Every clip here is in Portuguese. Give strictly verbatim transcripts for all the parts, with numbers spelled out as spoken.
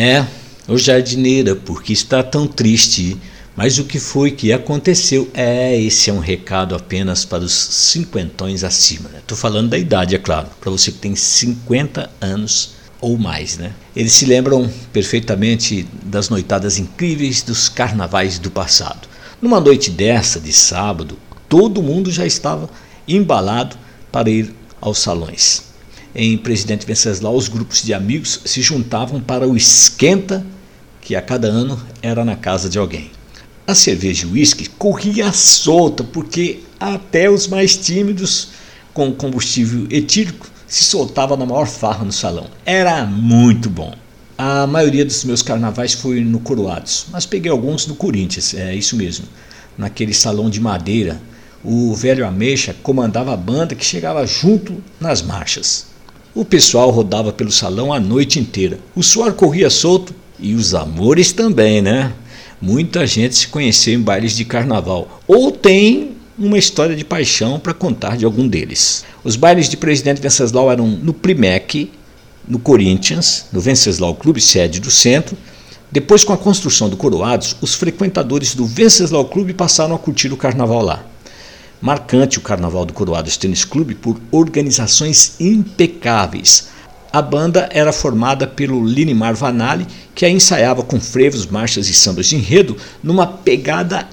É, ô jardineira, por que está tão triste? Mas o que foi que aconteceu? É, esse é um recado apenas para os cinquentões acima, né? Tô falando da idade, é claro, para você que tem cinquenta anos ou mais, né? Eles se lembram perfeitamente das noitadas incríveis dos carnavais do passado. Numa noite dessa, de sábado, todo mundo já estava embalado para ir aos salões. Em Presidente Venceslau, os grupos de amigos se juntavam para o esquenta, que a cada ano era na casa de alguém. A cerveja e o uísque corria solta, porque até os mais tímidos, com combustível etílico, se soltava na maior farra no salão. Era muito bom. A maioria dos meus carnavais foi no Coroados, mas peguei alguns no Corinthians, é isso mesmo. Naquele salão de madeira, o velho Ameixa comandava a banda que chegava junto nas marchas. O pessoal rodava pelo salão a noite inteira. O suor corria solto e os amores também, né? Muita gente se conheceu em bailes de carnaval, ou tem uma história de paixão para contar de algum deles. Os bailes de Presidente Venceslau eram no Primec, no Corinthians, no Venceslau Clube, sede do centro. Depois, com a construção do Coroados, os frequentadores do Venceslau Clube passaram a curtir o carnaval lá. Marcante o Carnaval do Coroados Tênis Clube por organizações impecáveis. A banda era formada pelo Linimar Vanali, que a ensaiava com frevos, marchas e sambas de enredo numa pegada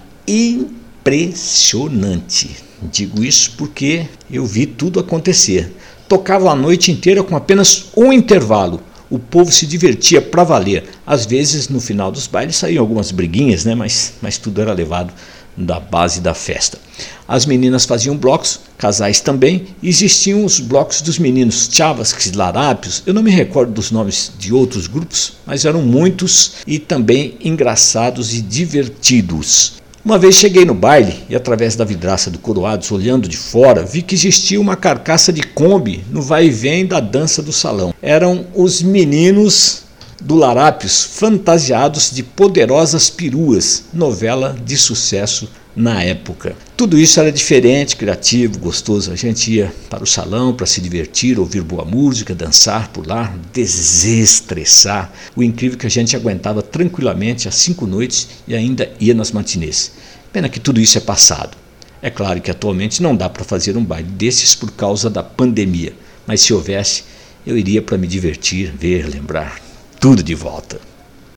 impressionante. Digo isso porque eu vi tudo acontecer. Tocavam a noite inteira com apenas um intervalo. O povo se divertia para valer. Às vezes, no final dos bailes, saíam algumas briguinhas, né? mas, mas tudo era levado da base da festa. As meninas faziam blocos, casais também, e existiam os blocos dos meninos, chavasques, larápios, eu não me recordo dos nomes de outros grupos, mas eram muitos e também engraçados e divertidos. Uma vez cheguei no baile e, através da vidraça do Coroados, olhando de fora, vi que existia uma carcaça de Kombi no vai e vem da dança do salão. Eram os meninos do Larápios fantasiados de poderosas peruas, novela de sucesso na época. Tudo isso era diferente, criativo, gostoso. A gente ia para o salão para se divertir, ouvir boa música, dançar, pular, desestressar. O incrível é que a gente aguentava tranquilamente as cinco noites e ainda ia nas matinês. Pena que tudo isso é passado. É claro que atualmente não dá para fazer um baile desses por causa da pandemia, mas se houvesse, eu iria para me divertir, ver, lembrar tudo de volta.